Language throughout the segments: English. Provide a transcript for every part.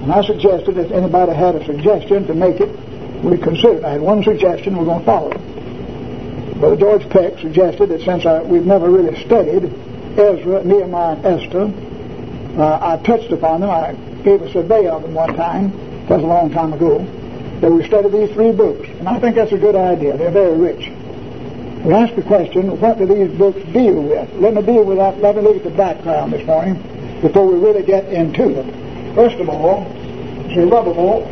And I suggested if anybody had a suggestion to make it, we consider it. I had one suggestion, we're going to follow it. Brother George Peck suggested that since we've never really studied Ezra, Nehemiah, and Esther, I touched upon them. I gave a survey of them one time, that was a long time ago, that we studied these three books. And I think that's a good idea. They're very rich. We asked the question, what do these books deal with? Let me deal with that. Let me look at the background this morning before we really get into it. First of all, Zerubbabel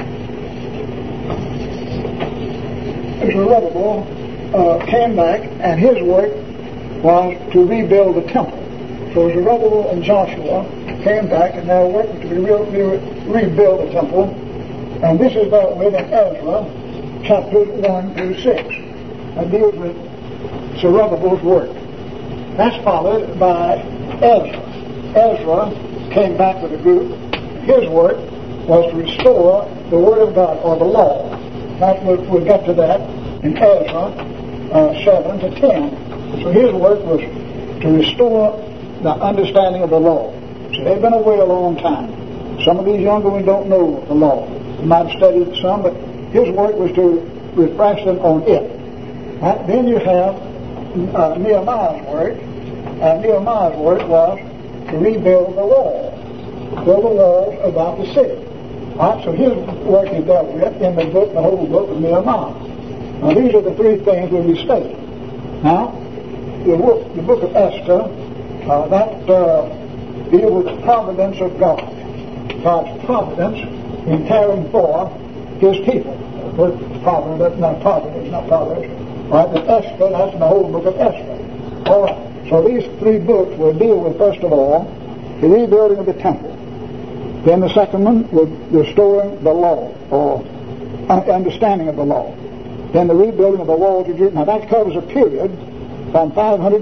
came back, and his work was to rebuild the temple. So Zerubbabel and Joshua came back, and they're working to rebuild the temple. And this is dealt with in Ezra, chapters 1 through 6. That deals with Zerubbabel's work. That's followed by Ezra. Ezra came back with a group. His work was to restore the Word of God, or the law. We'll get to that in Ezra 7 to 10. So his work was to restore the understanding of the law. So they've been away a long time. Some of these younger ones don't know the law. They might have studied some, but his work was to refresh them on it. Right? Then you have Nehemiah's work, and Nehemiah's work was to rebuild the walls, build the walls about the city. Right? So his work is dealt with in the whole book of Nehemiah. Now these are the three things we'll be studying. Now, the book of Esther, that deals with the providence of God. God's providence in caring for His people. Providence. Right, but Esther, that's the whole book of Esther. All right. So these three books will deal with, first of all, the rebuilding of the temple. Then the second one will restoring the law, or understanding of the law. Then the rebuilding of the walls of Jerusalem. Now that covers a period from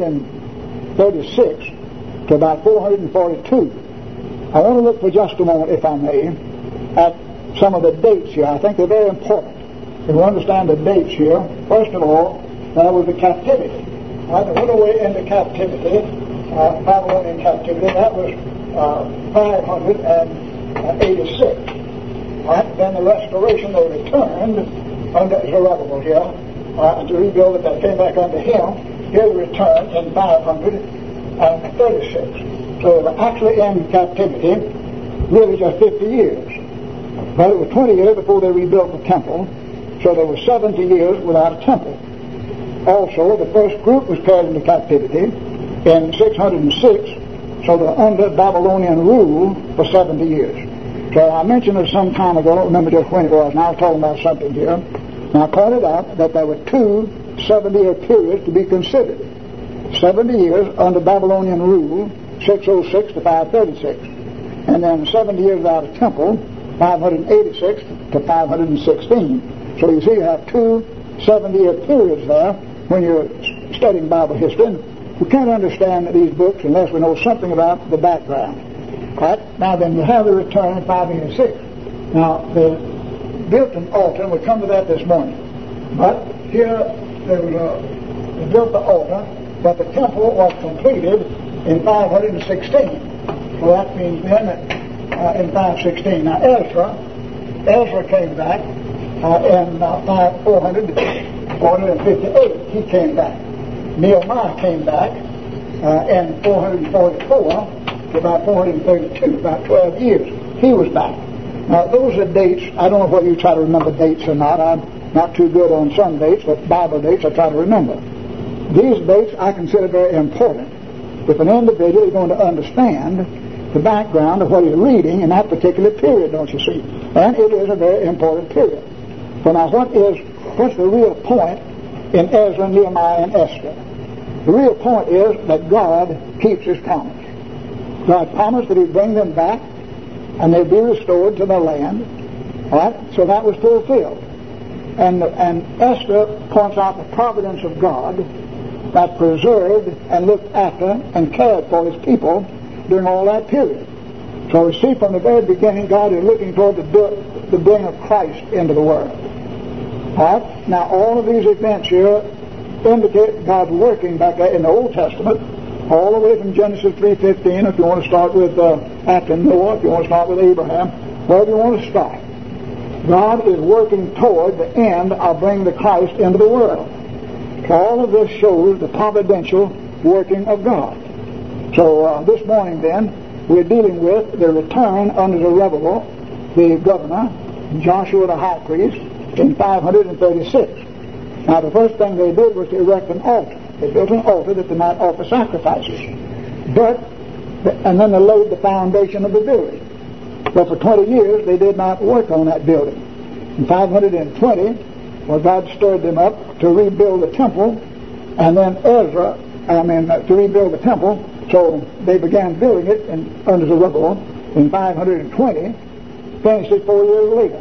536 to about 442. I want to look for just a moment, if I may, at some of the dates here. I think they're very important. If we understand the dates here, first of all, that was the captivity. Right? They went away into captivity, Babylonian captivity. That was 586. Right? Then the restoration, they returned under Zerubbabel here to rebuild it. They came back under him. His return in 536. So they were actually in captivity really just 50 years. But it was 20 years before they rebuilt the temple. So there were 70 years without a temple. Also, the first group was carried into captivity in 606. So they're under Babylonian rule for 70 years. So I mentioned it some time ago, I don't remember just when it was, and I was talking about something here. And I pointed out that there were two 70-year periods to be considered. 70 years under Babylonian rule, 606 to 536. And then 70 years without a temple, 586 to 516. So you see you have two 70-year periods there when you're studying Bible history. We can't understand these books unless we know something about the background. Right? Now then, you have the return in 586. Now, they built an altar, and we'll come to that this morning. But here, they built the altar, but the temple was completed in 516. So that means then that in 516. Now, Ezra came back in 458. He came back. Nehemiah came back in 444 to about 432, about 12 years. He was back. Now, those are dates. I don't know whether you try to remember dates or not. I'm not too good on some dates, but Bible dates I try to remember. These dates I consider very important. If an individual is going to understand the background of what he's reading in that particular period, don't you see? And it is a very important period. So now, what's the real point in Ezra, Nehemiah, and Esther? The real point is that God keeps His promise. God promised that He'd bring them back and they'd be restored to their land. All right? So that was fulfilled. And Esther points out the providence of God that preserved and looked after and cared for His people during all that period. So we see from the very beginning God is looking toward the bringing of Christ into the world. All right? Now all of these events here indicate God working back there in the Old Testament, all the way from Genesis 3:15, if you want to start with after Noah, if you want to start with Abraham, where do you want to start? God is working toward the end of bringing the Christ into the world. All of this shows the providential working of God. So this morning then, we're dealing with the return under Zerubbabel, the governor, Joshua the high priest, in 536. Now the first thing they did was to erect an altar. They built an altar that they might offer sacrifices. And then they laid the foundation of the building. But for 20 years they did not work on that building. In 520, God stirred them up to rebuild the temple, and then to rebuild the temple. So they began building it under Zerubbabel in 520, finished it 4 years later,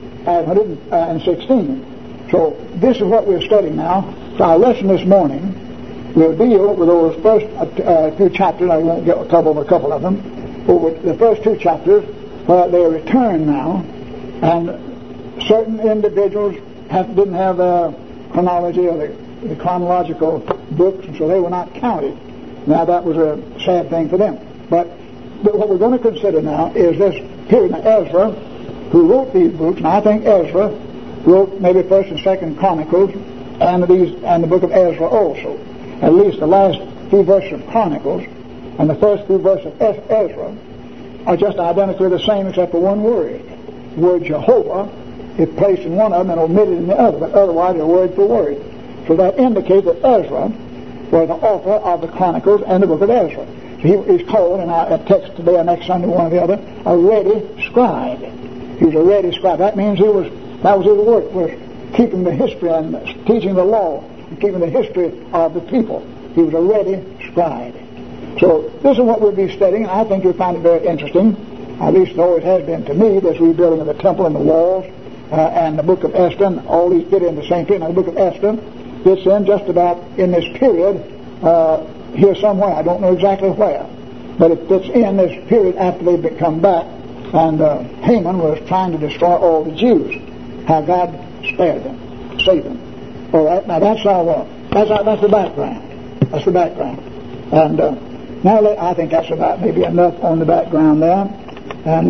516. So this is what we're studying now. So our lesson this morning will deal with those first few chapters. I won't get cover a couple of them. But with the first two chapters, where they return now, and certain individuals didn't have the chronology or the chronological books, and so they were not counted. Now that was a sad thing for them. But what we're going to consider now is this period. Now Ezra, who wrote these books, and I think Ezra wrote maybe 1st and 2nd Chronicles and the book of Ezra also. At least the last few verses of Chronicles and the first few verses of Ezra are just identically the same except for one word. The word Jehovah is placed in one of them and omitted in the other, but otherwise they're word for word. So that indicates that Ezra was the author of the Chronicles and the book of Ezra. So he's called, in our text today or next Sunday, one or the other, a ready scribe. He was a ready scribe. That means that was his work, was keeping the history and teaching the law and keeping the history of the people. He was a ready scribe. So this is what we'll be studying, and I think you'll find it very interesting. At least it always has been to me, this rebuilding of the temple and the walls, and the book of Esther, and all these fit in the same period. Now the book of Esther fits in just about in this period here somewhere. I don't know exactly where, but it fits in this period after they've come back, and Haman was trying to destroy all the Jews. How God spared them, saved them. All right, now that's the background. That's the background. And now I think that's about maybe enough on the background there. And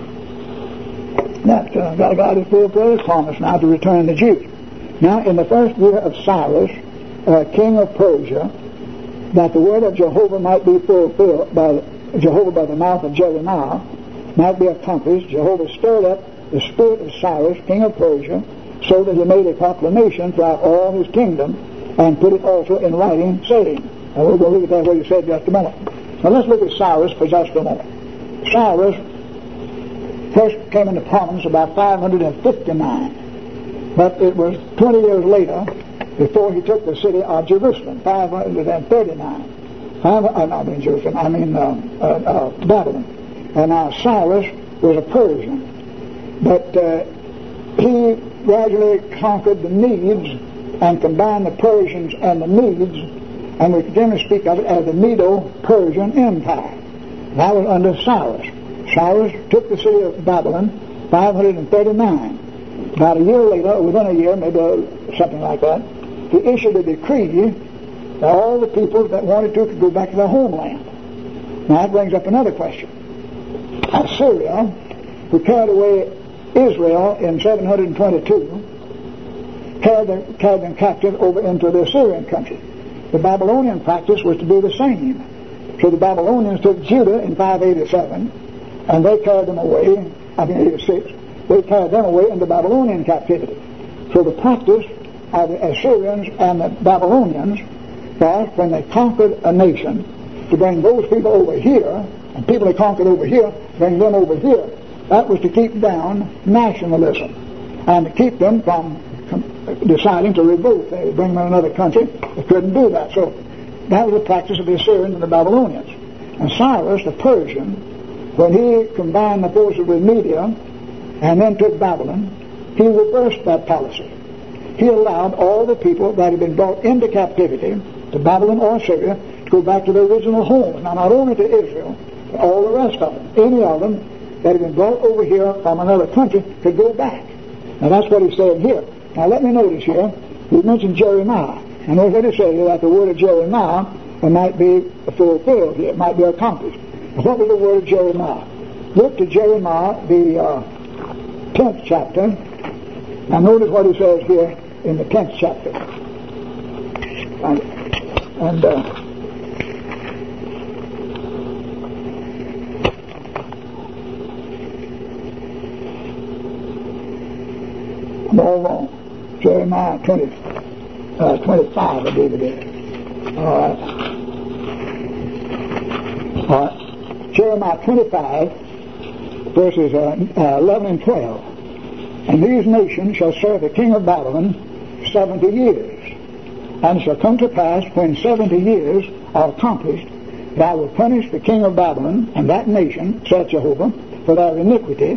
God is fulfilled his promise now to return the Jews. Now in the first year of Cyrus, king of Persia, that the word of Jehovah might be fulfilled by the mouth of Jeremiah, might be accomplished, Jehovah stirred up the spirit of Cyrus, king of Persia, so that he made a proclamation throughout all his kingdom, and put it also in writing, saying. And we're going to look at that what he said just a moment. Now let's look at Cyrus for just a moment. Cyrus first came into prominence about 559, but it was 20 years later before he took the city of Jerusalem, 539. Babylon. And now Cyrus was a Persian, but he gradually conquered the Medes and combined the Persians and the Medes, and we generally speak of it as the Medo-Persian Empire. That was under Cyrus. Cyrus took the city of Babylon, 539. About a year later, or within a year, maybe something like that, he issued a decree that all the people that wanted to could go back to their homeland. Now that brings up another question. Assyria, who carried away Israel in 722, carried them captive over into the Assyrian country. The Babylonian practice was to do the same. So the Babylonians took Judah in 587, and they carried them away, 86, they carried them away into Babylonian captivity. So the practice of the Assyrians and the Babylonians was, when they conquered a nation, to bring those people over here, and people they conquered over here, bring them over here. That was to keep down nationalism and to keep them from deciding to revolt. They would bring them in another country. They couldn't do that. So that was the practice of the Assyrians and the Babylonians. And Cyrus, the Persian, when he combined the forces with Media and then took Babylon, he reversed that policy. He allowed all the people that had been brought into captivity to Babylon or Assyria to go back to their original homes. Now, not only to Israel, but all the rest of them. Any of them that had been brought over here from another country could go back. Now, that's what he's saying here. Now, let me notice here, he mentioned Jeremiah. And notice what he said here, that the word of Jeremiah might be fulfilled here, it might be accomplished. What was the word of Jeremiah? look to Jeremiah, the 10th chapter. Now notice what he says here in the 10th chapter. And I'm all wrong. Jeremiah 25, I believe it is. All right. Jeremiah 25, verses 11 and 12. And these nations shall serve the king of Babylon 70 years. And it shall come to pass, when 70 years are accomplished, that I will punish the king of Babylon and that nation, saith Jehovah, for their iniquity,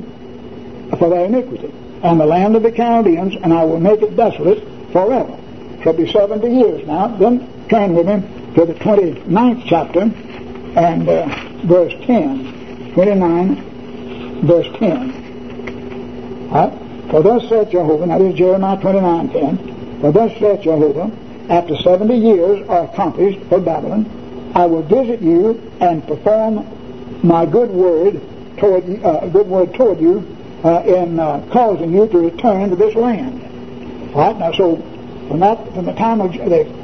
and the land of the Chaldeans, and I will make it desolate forever. Shall be 70 years now. Then turn with me to the 29th chapter and verse 10. 29, verse 10. All right? For thus saith Jehovah, now this is Jeremiah 29:10. For thus saith Jehovah, after 70 years are accomplished for Babylon, I will visit you and perform my good word toward you, in causing you to return to this land. All right. Now, so from the time of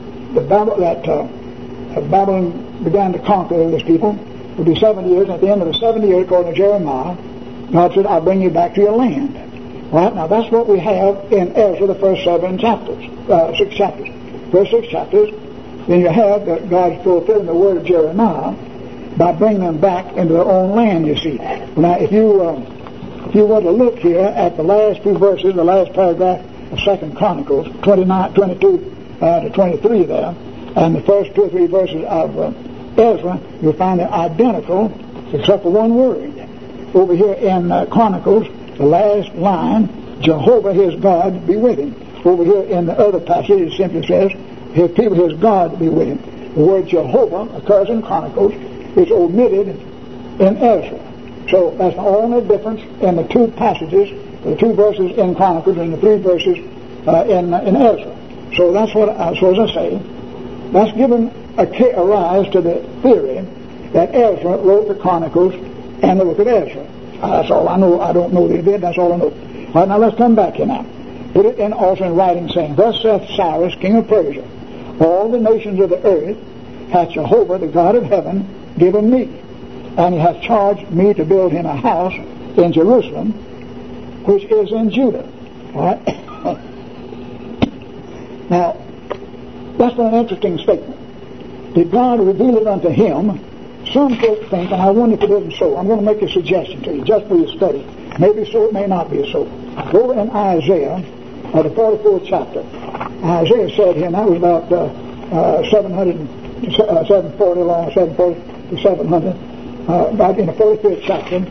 Babylon began to conquer this people, it would be 70 years. And at the end of the 70 years, according to Jeremiah, God said, "I'll bring you back to your land." All right. Now, that's what we have in Ezra, the first 6 chapters. First 6 chapters, then you have that God's fulfilling the word of Jeremiah by bringing them back into their own land, you see. Now, if you want to look here at the last 2 verses, the last paragraph of 2 Chronicles, 22 to 23 there, and the first 2 or 3 verses of Ezra, you'll find they're identical except for one word. Over here in Chronicles, the last line, Jehovah his God be with him. Over here in the other passage, it simply says, his people, his God be with him. The word Jehovah occurs in Chronicles. It's omitted in Ezra. So that's the only difference in the 2 passages, the 2 verses in Chronicles and the 3 verses in Ezra. So that's what I was supposed to say. That's given a rise to the theory that Ezra wrote the Chronicles and the book of Ezra. That's all I know. I don't know the event. That's all I know. All right, now let's come back here now. Put it in also in writing, saying, Thus saith Cyrus, king of Persia, all the nations of the earth hath Jehovah, the God of heaven, given me. And he hath charged me to build him a house in Jerusalem, which is in Judah. All right? Now, that's an interesting statement. Did God reveal it unto him? Some folks think, and I wonder if it isn't so. I'm going to make a suggestion to you, just for your study. Maybe so, it may not be so. Go in Isaiah, the 44th chapter. Isaiah said here, and that was about 740 long, 740 to 700. About in the 45th chapter.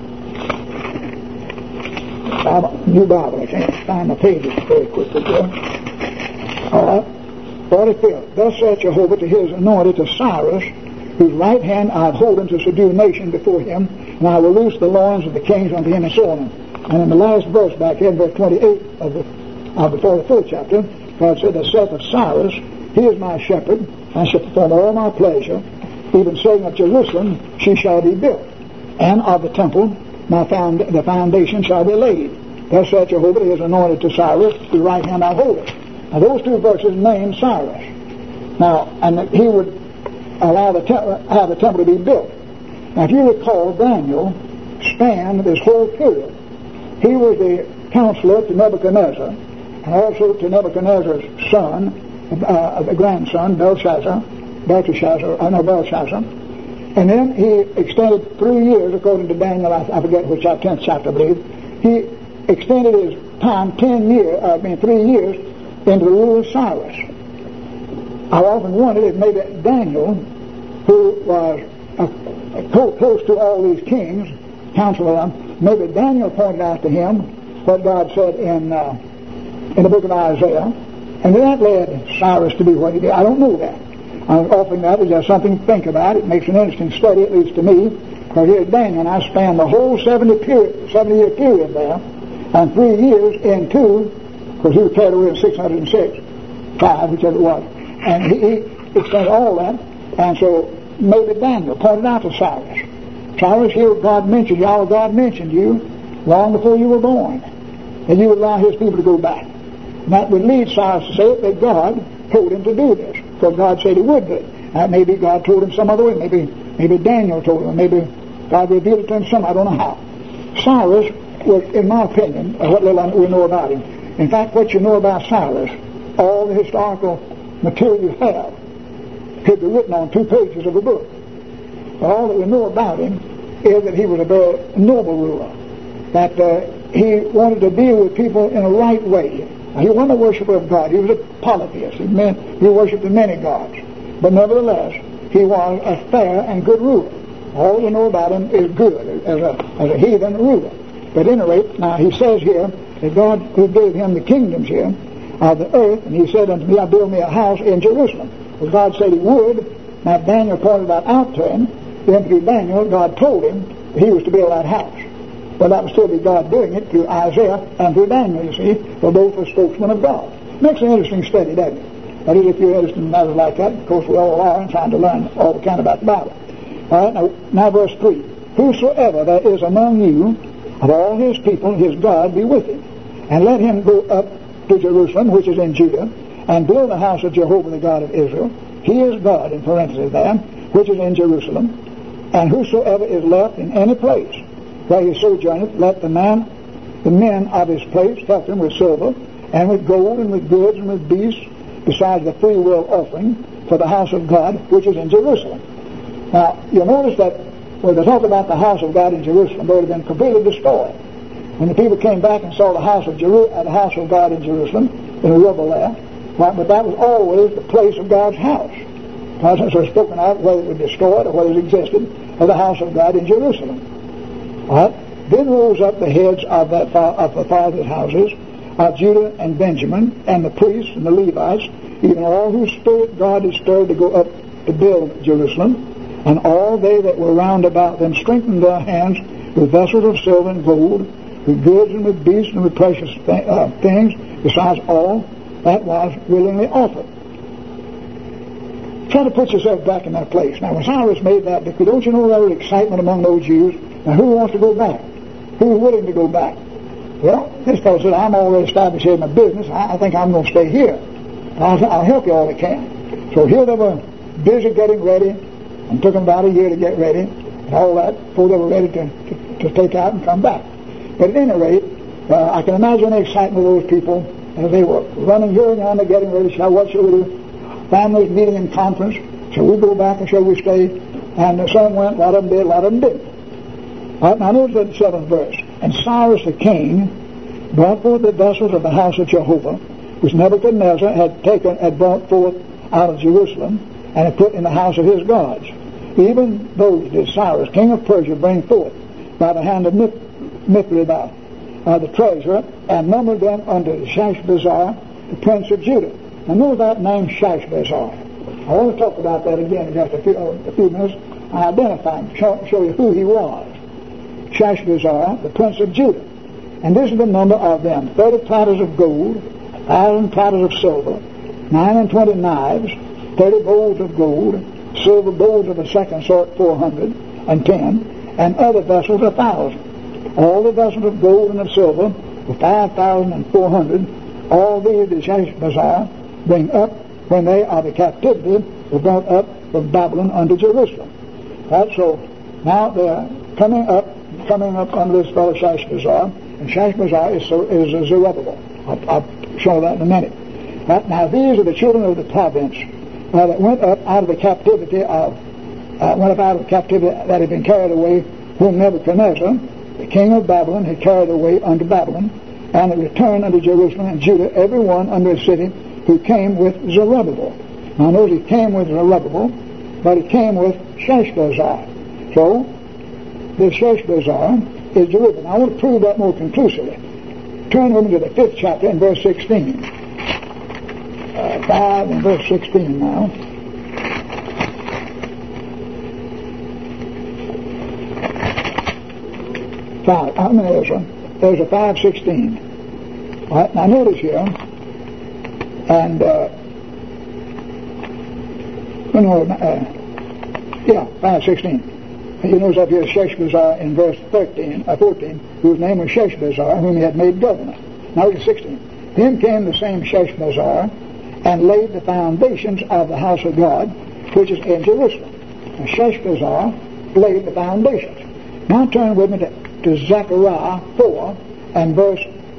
New Bible, I can't find the pages very quickly here. All right. 45th. Thus saith Jehovah to his anointed, to Cyrus, whose right hand I have holden to subdue nation before him, and I will loose the loins of the kings unto him, and so on. And in the last verse back here, in verse 28 of the 44th chapter, God said, Thus saith of Cyrus, he is my shepherd, and shall perform all my pleasure, even saying of Jerusalem, she shall be built, and of the temple, the foundation shall be laid. Thus saith Jehovah, he is anointed to Cyrus, whose right hand I hold it. Now those 2 verses name Cyrus. Now, and he would allow have the temple to be built. Now, if you recall, Daniel spanned this whole period. He was the counselor to Nebuchadnezzar, and also to Nebuchadnezzar's son, the grandson, Belshazzar. And then he extended 3 years, according to Daniel, I forget which 10th chapter, I believe. He extended his time 3 years into the rule of Cyrus. I've often wondered if maybe Daniel, who was close to all these kings, counselor them, maybe Daniel pointed out to him what God said in the book of Isaiah, and that led Cyrus to do what he did. I don't know that. I'm offering that as just something to think about. It makes an interesting study, at least to me, because here's Daniel, and I spanned the whole 70-year period there, and 3 years in 2, because he was carried away in 606, 5, whichever it was, and he extended all that, and so maybe Daniel pointed out to Cyrus Cyrus, here God mentioned you. All God mentioned you long before you were born. And you would allow His people to go back. And that would lead Cyrus to say that God told him to do this. Because God said He would do it. Maybe God told him some other way. Maybe Daniel told him. Maybe God revealed it to him some. I don't know how. Cyrus was, in my opinion, what little we know about him. In fact, what you know about Cyrus, all the historical material you have, could be written on 2 pages of a book. All that we know about him is that he was a very noble ruler. That he wanted to deal with people in a right way. He wasn't a worshiper of God. He was a polytheist. He worshipped many gods. But nevertheless, he was a fair and good ruler. All we know about him is good as a heathen ruler. But at any rate, now he says here that God who gave him the kingdoms here of the earth, and he said unto me, I build me a house in Jerusalem. Well, God said He would. Now Daniel pointed that out to him. Then through Daniel, God told him he was to build that house. But that would still be God doing it through Isaiah and through Daniel, you see, for both were spokesmen of God. Makes an interesting study, doesn't it? That is, if you're interested in matters like that. Of course, we all are, and trying to learn all the kind about the Bible. All right, now verse 3. Whosoever there is among you, of all his people, his God be with him. And let him go up to Jerusalem, which is in Judah, and build the house of Jehovah, the God of Israel. He is God, in parentheses there, which is in Jerusalem. And whosoever is left in any place where he sojourneth, let the men of his place help him with silver, and with gold, and with goods, and with beasts, besides the free will offering for the house of God, which is in Jerusalem. Now, you'll notice that when they talk about the house of God in Jerusalem, they would have been completely destroyed. When the people came back and saw the house of God in Jerusalem, in the river there, but that was always the place of God's house. It was spoken of, whether it was destroyed or whether it existed, of the house of God in Jerusalem. All right? Then rose up the heads of the fathers' houses of Judah and Benjamin, and the priests and the Levites, even all whose spirit God had stirred to go up to build Jerusalem. And all they that were round about them strengthened their hands with vessels of silver and gold, with goods and with beasts and with precious things, besides all that was willingly offered. Try to put yourself back in that place. Now, when Cyrus made that decree, don't you know there was excitement among those Jews? Now, who wants to go back? Who's willing to go back? Well, this fellow said, I'm already established here in my business. I think I'm going to stay here. I'll help you all I can. So here they were busy getting ready, and took them about a year to get ready, and all that, before they were ready to take out and come back. But at any rate, I can imagine the excitement of those people as they were running here and yonder, getting ready. What shall we do? Families meeting in conference. Shall we go back or shall we stay? And some went, a lot of them did, a lot of them didn't. All right, now notice the 7th verse. And Cyrus the king brought forth the vessels of the house of Jehovah, which Nebuchadnezzar had brought forth out of Jerusalem, and had put in the house of his gods. Even those did Cyrus, king of Persia, bring forth by the hand of Mithridates, the treasurer, and numbered them under Shashbazzar, the prince of Judah. Now know that name Shashbazzar. I want to talk about that again in just a few minutes. I identify him, show you who he was. Shashbazzar, the prince of Judah. And this is the number of them: 30 platters of gold, 1,000 platters of silver, 29 knives, 30 bowls of gold, silver bowls of the second sort 410, and other vessels 1,000. All the vessels of gold and of silver were 5,400. All these did Shashbazzar bring up when they of the captivity were brought up from Babylon unto Jerusalem. Right, so now they're coming up under this fellow Shashbazzar, and Shashbazzar is Zerubbabel. I'll show that in a minute. Right, now these are the children of the province that went up out of the captivity that had been carried away, whom Nebuchadnezzar, the king of Babylon, had carried away unto Babylon, and they returned unto Jerusalem and Judah, every one under a city, who came with Zerubbabel. Now notice he came with Zerubbabel, but he came with Shashbazzar. So this Shashbazzar is Zerubbabel. Now I want to prove that more conclusively. Turn with me to the 5th chapter in verse 16. 5 and verse 16 now. There's a 5:16. All right, now notice here, and 5:16. You notice up here Sheshbazzar in verse 14, whose name was Sheshbazzar, whom he had made governor. Now look at 16. Then came the same Sheshbazzar and laid the foundations of the house of God, which is in Jerusalem. And Sheshbazzar laid the foundations. Now turn with me to Zechariah 4 and verse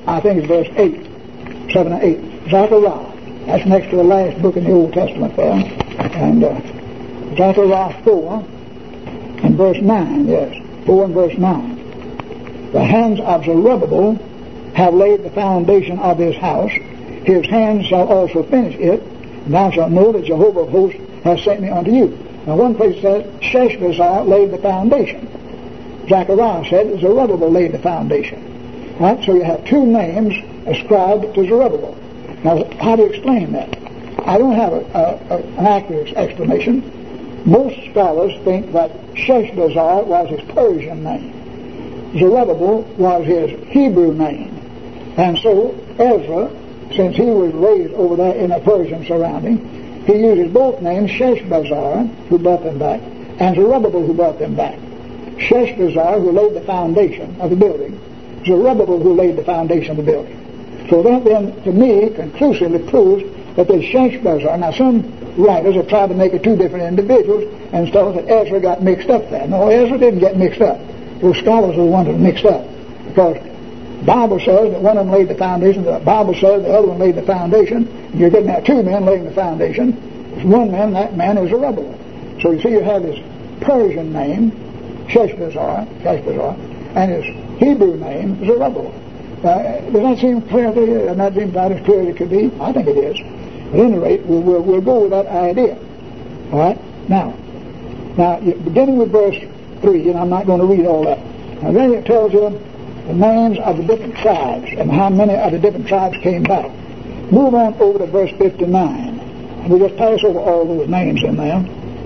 8, 7 and 8. Zechariah. That's next to the last book in the Old Testament there. And Zechariah 4 and verse 9, yes. 4 and verse 9. The hands of Zerubbabel have laid the foundation of his house. His hands shall also finish it. And thou shalt know that Jehovah of hosts has sent me unto you. Now one place says Sheshbazzar laid the foundation. Zechariah said Zerubbabel laid the foundation. Right? So you have two names ascribed to Zerubbabel. Now, how do you explain that? I don't have an accurate explanation. Most scholars think that Sheshbazzar was his Persian name. Zerubbabel was his Hebrew name. And so Ezra, since he was raised over there in a Persian surrounding, he uses both names, Sheshbazzar, who brought them back, and Zerubbabel, who brought them back. Sheshbazzar, who laid the foundation of the building. Zerubbabel, who laid the foundation of the building. So that then, to me, conclusively proves that there's Sheshbazzar. Now, some writers have tried to make it two different individuals and tell us that Ezra got mixed up there. No, Ezra didn't get mixed up. Those scholars are the ones that mixed up. Because the Bible says that one of them laid the foundation, the Bible says the other one laid the foundation. You're getting that two men laying the foundation. It's one man, that man is Zerubbabel. So you see you have his Persian name, Sheshbazzar, and his Hebrew name, Zerubbabel. Does that seem clear to you? Does that seem about as clear as it could be? I think it is. At any rate, we'll go with that idea. All right? Now, beginning with verse 3, and I'm not going to read all that. Now, then it tells you the names of the different tribes and how many of the different tribes came back. Move on over to verse 59. And we'll just pass over all those names in there.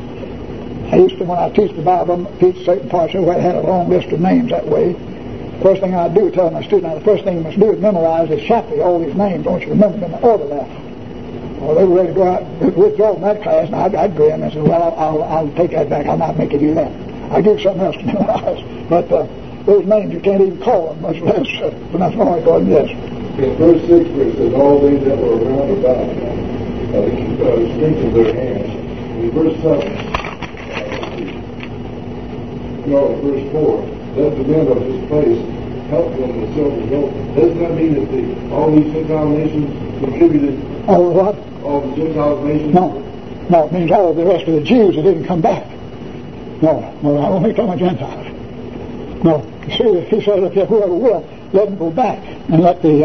I used to, when I teach the Bible, teach certain parts of it, I had a long list of names that way. First thing I do, tell my student, the first thing you must do is memorize this chapter, all these names. Don't you remember them in order there? Well, they were ready to go out and withdraw from that class, and I'd grin and say, well, I'll take that back. I'll not make you do that. I'll give you something else to memorize. But those names, you can't even call them, much less pronounce them. Yes. In verse 6, where it says, all they that were around about, the strength of their hands. In verse 7, verse 4, let the men of this place help them themselves as well. Doesn't that mean that all these Gentile nations contributed? All what? All the Gentile nations? No, it means all of the rest of the Jews that didn't come back. No, I don't think talking about Gentiles. No, you see, he says, if whoever will, let them go back and let the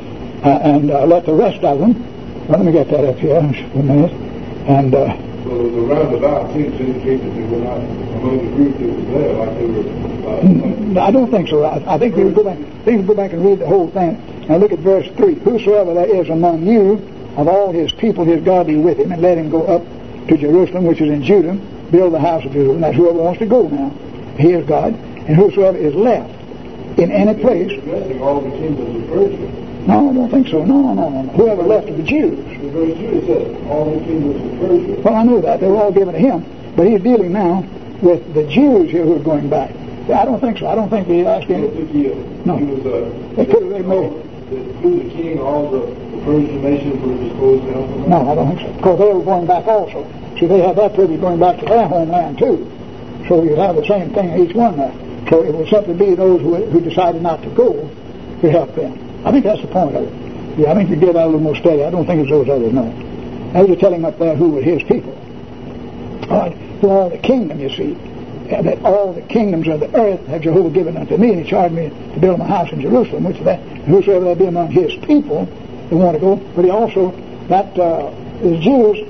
rest of them. Well, let me get that up here in a minute. And so the roundabout seems to indicate that they were not among the group that was there, like they were. I don't think so. I think we go back and read the whole thing. Now look at verse 3. Whosoever there is among you of all his people, his God be with him, and let him go up to Jerusalem, which is in Judah, build the house of Jerusalem. That's whoever wants to go now. He is God. And whosoever is left in any place. All the kingdoms of Persia. No, I don't think so. No. Whoever left of the Jews. In verse 2 it says, all the kingdoms of Persia. Well, I know that. They were all given to him. But he's dealing now with the Jews here who are going back. I don't think so. I don't think he asked him. No. They could have made. Through the king, all the Persian nations were disposed to help them? No, I don't think so. Because they were going back also. See, they had that privilege going back to their homeland too. So you have the same thing in each one there. So it will simply be those who decided not to go to help them. I think that's the point of it. Yeah, I think you get out a little more steady. I don't think it's those others, no. I was telling up there who were his people. All right, who all the kingdom, you see. That all the kingdoms of the earth have Jehovah given unto me, and he charged me to build my house in Jerusalem, which is that whosoever there be among his people, they want to go. But he also, that the Jews,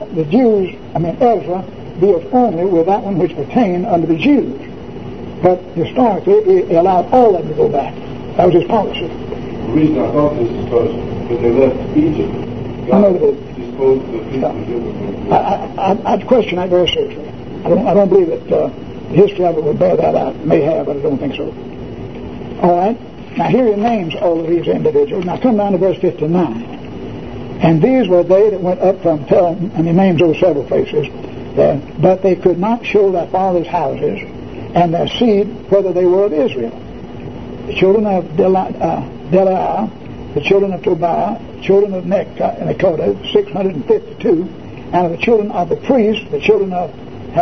Ezra deals only with that one which pertained unto the Jews. But historically, he allowed all of them to go back. That was his policy. The reason I thought this is because when they left Egypt, God disposed of the people. I'd question that very seriously. I don't believe that the history of it would bear that out. It may have, but I don't think so. All right. Now here he names all of these individuals. Now come down to verse 59. And these were they that went up from and he names those several places there, but they could not show their fathers' houses, and their seed, whether they were of Israel. The children of Deliah, the children of Tobiah, children of Nekoda, 652, and of the children of the priests, the children of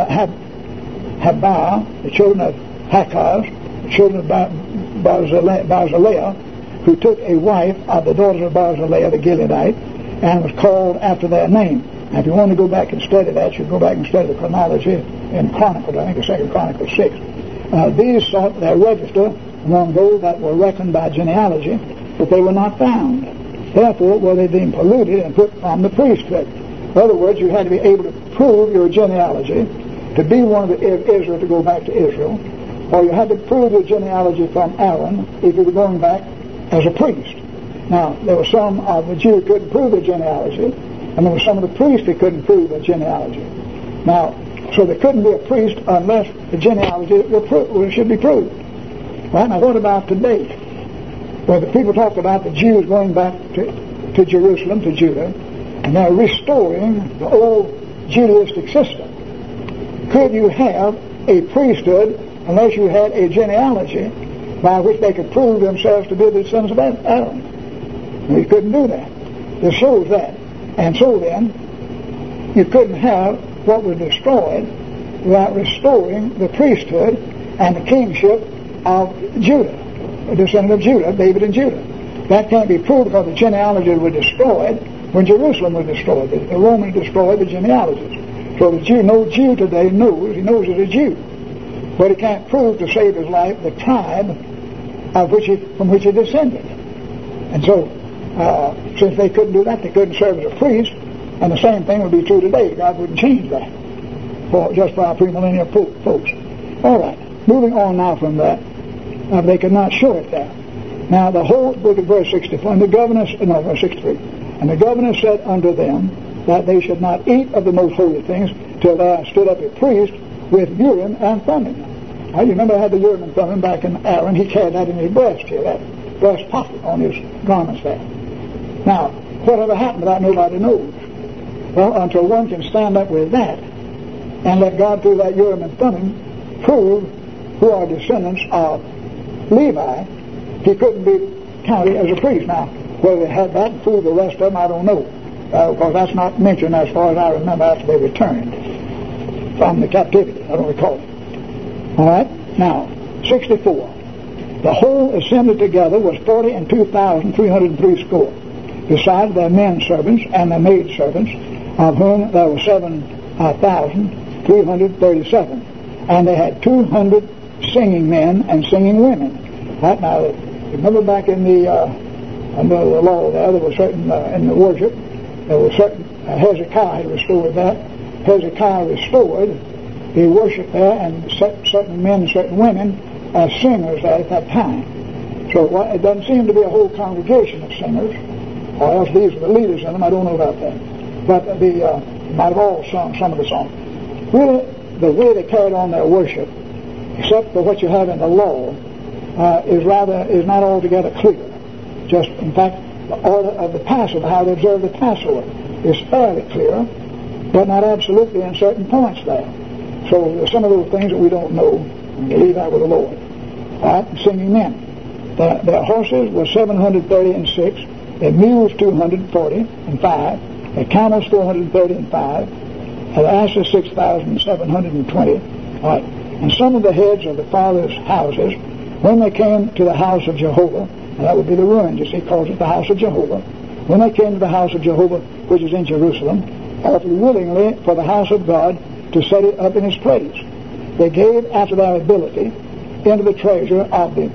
Habiah, the children of Hakaz, the children of Barzillai, who took a wife of the daughters of Barzillai the Gileadite, and was called after their name. Now, if you want to go back and study that, you go back and study the chronology in Chronicles, I think it's 2 Chronicles 6. These sought their register among those that were reckoned by genealogy, but they were not found. Therefore, were they deemed polluted and put from the priesthood. In other words, you had to be able to prove your genealogy to be one of Israel, to go back to Israel, or you had to prove your genealogy from Aaron if you were going back as a priest. Now, there were some of the Jews who couldn't prove their genealogy, and there were some of the priests that couldn't prove their genealogy. Now, so there couldn't be a priest unless the genealogy should be proved. Right? Now, what about today? Where the people talk about the Jews going back to Jerusalem, to Judah, and they're restoring the old Judaistic system. Could you have a priesthood unless you had a genealogy by which they could prove themselves to be the sons of Aaron? We couldn't do that. This shows that. And so then, you couldn't have what was destroyed without restoring the priesthood and the kingship of Judah, the descendant of Judah, David and Judah. That can't be proved because the genealogy was destroyed when Jerusalem was destroyed. The Romans destroyed the genealogies. So the Jew, no Jew today knows he's a Jew. But he can't prove to save his life the tribe from which he descended. And so, since they couldn't do that, they couldn't serve as a priest, and the same thing would be true today. God wouldn't change that just for our premillennial folks. All right, moving on now from that. They could not show it there. Now, the whole book of verse 64, verse 63. And the governor said unto them that they should not eat of the most holy things till there stood up a priest with Urim and Thummim. Now, you remember I had the Urim and Thummim back in Aaron. He carried that in his breast here, that breast pocket on his garments there. Now, whatever happened to that, nobody knows. Well, until one can stand up with that and let God through that Urim and Thummim prove who are descendants of Levi, he couldn't be counted as a priest. Now, whether they had that and proved the rest of them, I don't know. Because that's not mentioned as far as I remember after they returned from the captivity. I don't recall it. All right? Now, 64. The whole assembly together was 42,303 score, besides their men servants and their maid servants, of whom there were 7,337. And they had 200 singing men and singing women. Right? Now, remember back in the law there was certain, in the worship, there was certain, Hezekiah had restored that. Hezekiah restored the worship there, and certain men and certain women as singers there at that time. So it doesn't seem to be a whole congregation of singers, or else these are the leaders in them. I don't know about that. But they might have all sung some of the songs. Really, the way they carried on their worship, except for what you have in the law, is not altogether clear. Just, in fact, the order of the Passover, how they observe the Passover, is fairly clear, but not absolutely in certain points there. So there's some of those things that we don't know, and we leave that with the Lord. All right, singing men. Their horses were 736, their mules 245, their camels 435, their asses 6,720. All right, and some of the heads of the fathers' houses, when they came to the house of Jehovah, and that would be the ruins, you see, he calls it the house of Jehovah. When they came to the house of Jehovah, which is in Jerusalem, offered willingly for the house of God to set it up in his place. They gave after their ability into the treasury of the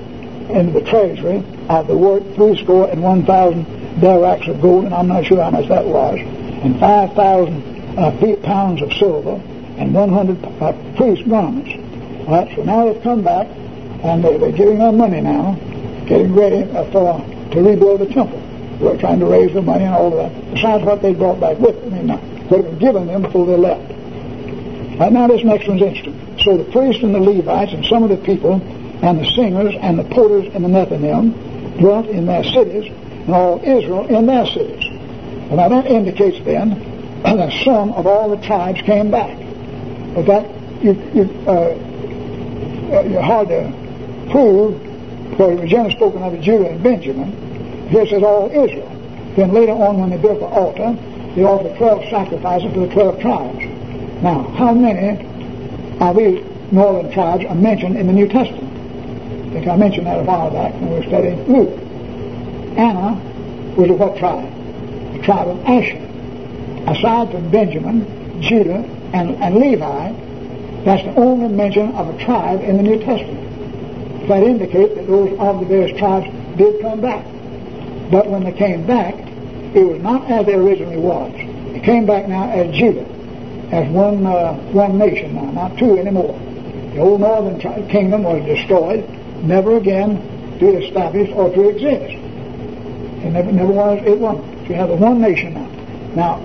work 61,000 darracks of gold, and I'm not sure how much that was, and 5,000 pounds of silver, and 100 priest garments. All right, so now they've come back, and they're giving their money now, getting ready to rebuild the temple. They're trying to raise the money and all of that, besides what they brought back with them, what had been given them before they left. Right now, this next one's interesting. So the priests and the Levites and some of the people and the singers and the porters and the Nethinim dwelt in their cities, and all Israel in their cities. Well, now that indicates then that some of all the tribes came back. But that hard to prove, because it was generally spoken of as Judah and Benjamin. Here it says all Israel. Then later on, when they built the altar, they offered 12 sacrifices for the 12 tribes. Now, how many of these northern tribes are mentioned in the New Testament? I think I mentioned that a while back when we were studying Luke. Anna was of what tribe? The tribe of Asher. Aside from Benjamin, Judah, and Levi, that's the only mention of a tribe in the New Testament. That indicates that those of the various tribes did come back. But when they came back, it was not as they originally was. They came back now as Judah, as one nation now, not two anymore. The old northern kingdom was destroyed, never again to establish or to exist. It never was, it wasn't. So you have the one nation now. Now,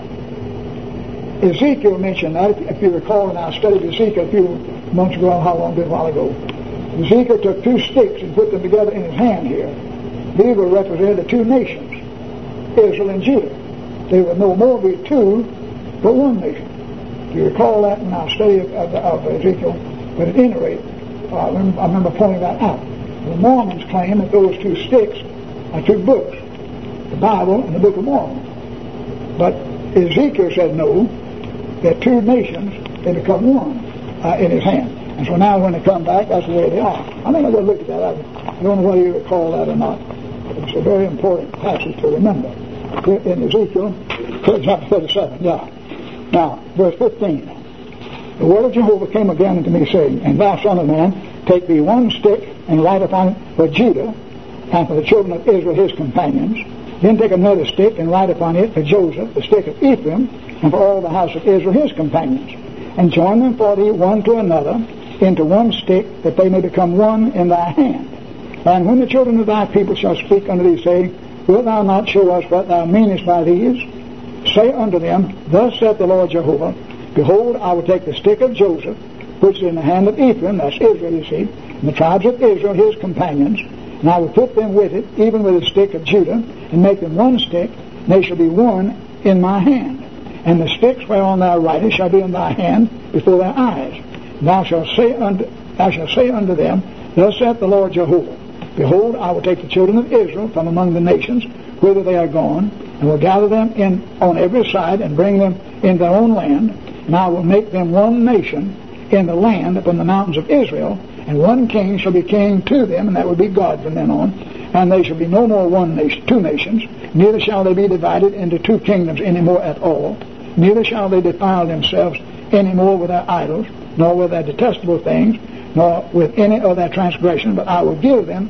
Ezekiel mentioned that, if you recall, and I studied Ezekiel a few months ago, a while ago. Ezekiel took 2 sticks and put them together in his hand here. These were represented the 2 nations, Israel and Judah. They would no more be 2, but 1 nation. Do you recall that in our study of Ezekiel? But at any rate, I remember pointing that out. The Mormons claim that those 2 sticks are 2 books, the Bible and the Book of Mormon. But Ezekiel said no, that 2 nations, they become 1 in his hand. And so now when they come back, that's the way they are. I think I'm going to look at that. I don't know whether you recall that or not. It's a very important passage to remember. In Ezekiel, chapter 37, yeah. Now, verse 15. The word of Jehovah came again unto me, saying, And thou, son of man, take thee 1 stick, and write upon it for Judah, and for the children of Israel his companions. Then take another stick, and write upon it for Joseph, the stick of Ephraim, and for all the house of Israel his companions. And join them for thee one to another, into 1 stick, that they may become 1 in thy hand. And when the children of thy people shall speak unto thee, saying, Wilt thou not show us what thou meanest by these? Say unto them, Thus saith the Lord Jehovah, Behold, I will take the stick of Joseph, which is in the hand of Ephraim, that's Israel, you see, and the tribes of Israel, his companions, and I will put them with it, even with the stick of Judah, and make them 1 stick, and they shall be 1 in my hand. And the sticks whereon thou writest shall be in thy hand before thy eyes. Thou shalt say unto them, Thus saith the Lord Jehovah, Behold, I will take the children of Israel from among the nations, whither they are gone, and will gather them in on every side, and bring them in their own land, and I will make them 1 nation in the land upon the mountains of Israel, and 1 king shall be king to them, and that will be God from then on, and they shall be no more 1 nation, 2 nations, neither shall they be divided into 2 kingdoms any more at all, neither shall they defile themselves any more with their idols, nor with their detestable things, nor with any of their transgression, but I will give them,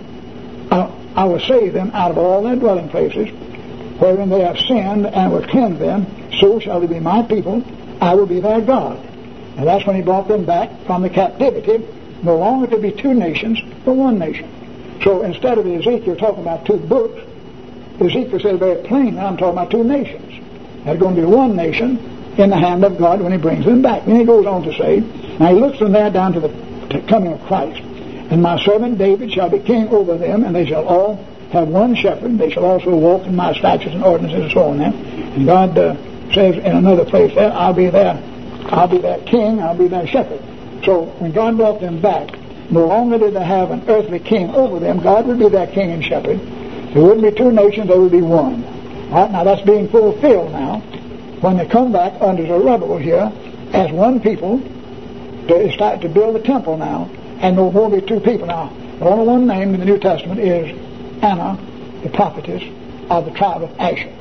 I will save them out of all their dwelling places, wherein they have sinned, and will cleanse them, so shall they be my people, I will be their God. And that's when he brought them back from the captivity, no longer to be 2 nations, but 1 nation. So instead of Ezekiel talking about 2 books, Ezekiel said very plainly, I'm talking about 2 nations. There's going to be 1 nation in the hand of God when he brings them back. And he goes on to say, now he looks from there down to the coming of Christ. And my servant David shall be king over them, and they shall all have 1 shepherd. They shall also walk in my statutes and ordinances and so on there. And God says in another place there, I'll be their king, I'll be their shepherd. So when God brought them back, no longer did they have an earthly king over them. God would be their king and shepherd. There wouldn't be 2 nations, there would be 1. All right, now that's being fulfilled now when they come back under Zerubbabel here as 1 people to start to build the temple now, and no more be 2 people now. The only 1 name in the New Testament is Anna, the prophetess of the tribe of Asher.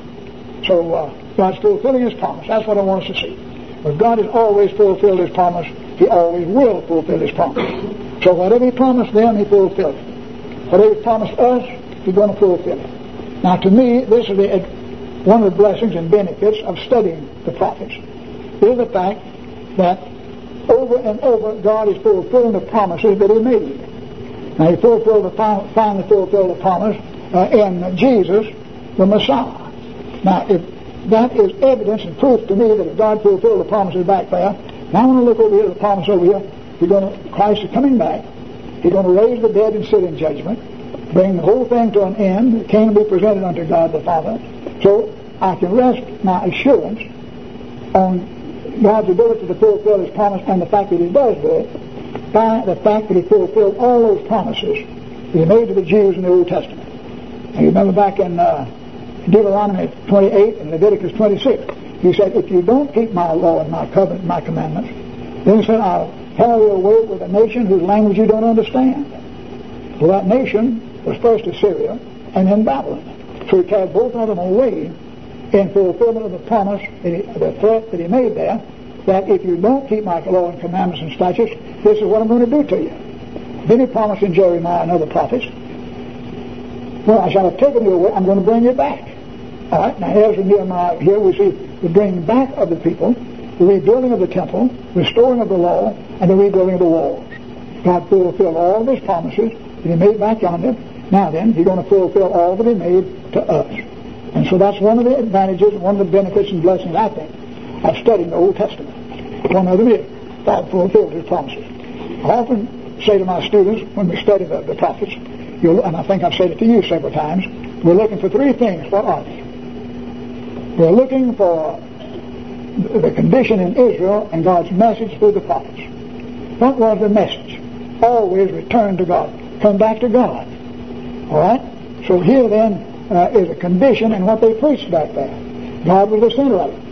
So God's fulfilling his promise. That's what I want us to see. But God has always fulfilled his promise. He always will fulfill his promise. So whatever he promised them, he fulfilled it. Whatever he promised us, he's going to fulfill it. Now to me, this is one of the blessings and benefits of studying the prophets, is the fact that over and over God is fulfilling the promises that he made. Now he finally fulfilled the promise in Jesus, the Messiah. Now if that is evidence and proof to me that if God fulfilled the promises back there, now I want to look over here at the promise over here. Christ is coming back. He's going to raise the dead and sit in judgment, bring the whole thing to an end. The kingdom will be presented unto God the Father. So I can rest my assurance on God's ability to fulfill his promise and the fact that he does do it by the fact that he fulfilled all those promises that he made to the Jews in the Old Testament. And you remember back in Deuteronomy 28 and Leviticus 26, he said, if you don't keep my law and my covenant and my commandments, then he said, I'll carry you away with a nation whose language you don't understand. Well, that nation was first Assyria and then Babylon. So he carried both of them away in fulfillment of the promise, the threat that he made there, that if you don't keep my law and commandments and statutes, this is what I'm going to do to you. Then he promised in Jeremiah and other prophets, well, I shall have taken you away, I'm going to bring you back. All right, now here's in Nehemiah, here we see the bringing back of the people, the rebuilding of the temple, restoring of the law, and the rebuilding of the walls. God fulfilled all of his promises that he made back yonder. Now then, he's going to fulfill all that he made to us. And so that's one of the advantages, one of the benefits and blessings, I think, of studying the Old Testament. One of them is God fulfilled his promises. I often say to my students when we study the prophets, and I think I've said it to you several times, we're looking for three things. What are they? We're looking for the condition in Israel and God's message through the prophets. What was the message? Always return to God. Come back to God. All right? So here then is a condition in what they preached back there. God was the center of it.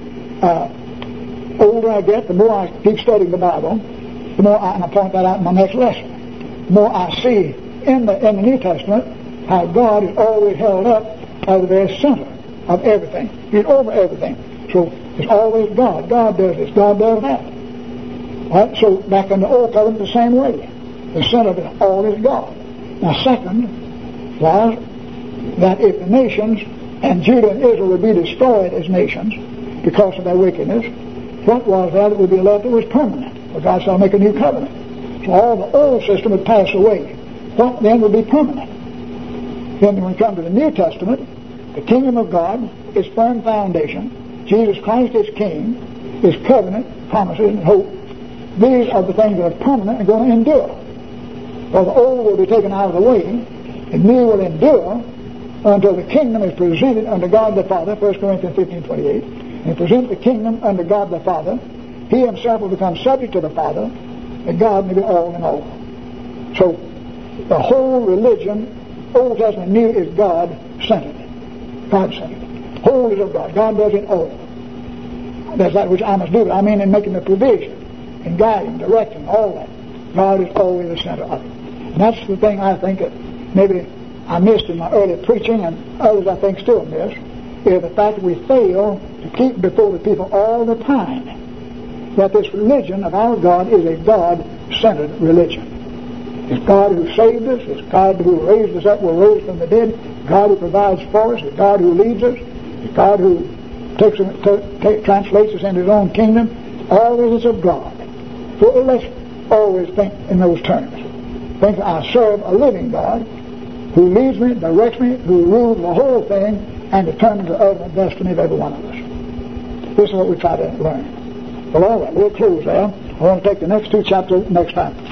The older I get, the more I keep studying the Bible, the more and I point that out in my next lesson, the more I see in the New Testament how God is always held up as the very center of everything. He's over everything. So it's always God. God does this. God does that. All right? So back in the Old Covenant, the same way. The center of it all is God. Now, second was that if the nations and Judah and Israel would be destroyed as nations because of their wickedness, what was that would be left that was permanent? For God shall make a new covenant. So all the old system would pass away. What then would be permanent? Then when we come to the New Testament, the kingdom of God is firm foundation. Jesus Christ is King. His covenant, promises, and hope. These are the things that are permanent and going to endure. For the old will be taken out of the way, and new will endure until the kingdom is presented unto God the Father, 1 Corinthians 15:28. And present the kingdom unto God the Father. He himself will become subject to the Father, that God may be all in all. So the whole religion, Old Testament, New, is God-centered. God-centered. Whole is of God. God does it all. That's that which I must do. I mean in making the provision, in guiding, directing, all that. God is always the center of it. And that's the thing I think that maybe I missed in my early preaching, and others I think still miss, is the fact that we fail to keep before the people all the time that this religion of our God is a God-centered religion. It's God who saved us. It's God who raised us up, will raise from the dead. God who provides for us. It's God who leads us. It's God who translates us into His own kingdom. All this is of God. So let's always think in those terms. Think that I serve a living God who leads me, directs me, who rules the whole thing, and determines the ultimate destiny of every one of us. This is what we try to learn. Well, all right, we'll close there. I want to take the next two chapters next time.